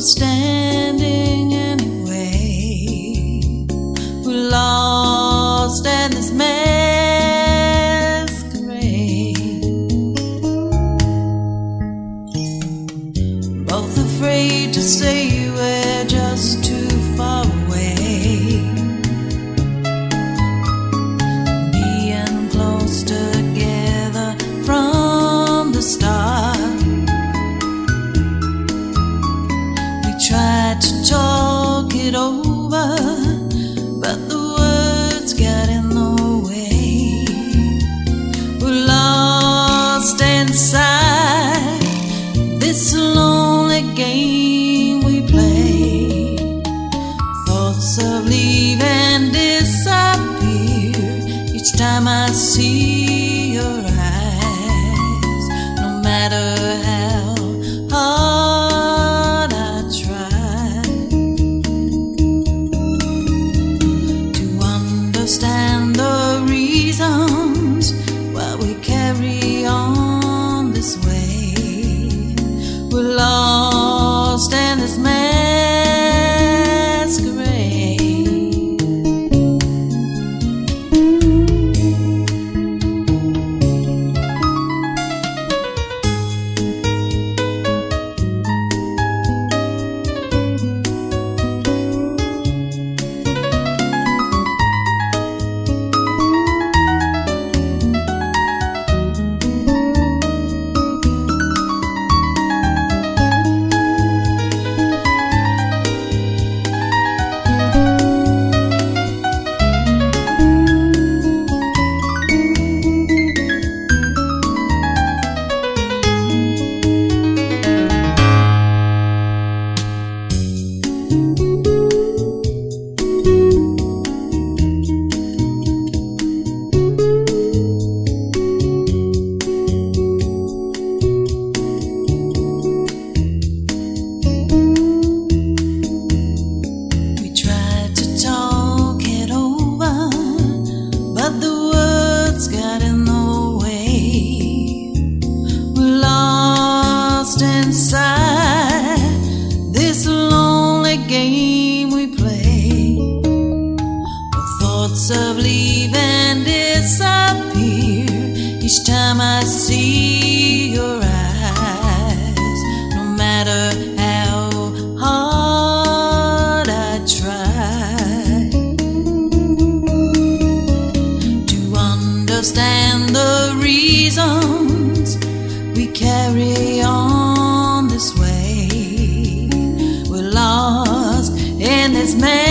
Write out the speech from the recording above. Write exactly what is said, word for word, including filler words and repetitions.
understanding anyway. We're lost in this masquerade, both afraid to say we're just too far away. Being close together from the start, tried to talk it over, but the words got in the way. We're lost inside this lonely game we play. Thoughts of leaving disappear each time I see your eyes. No matter how hard understand the reasons why we carry on this way. We're lost in this masquerade. Inside this lonely game we play, the thoughts of leaving disappear each time I see your eyes. No matter how hard I try to understand the reasons we carry on this way. We're lost in this man.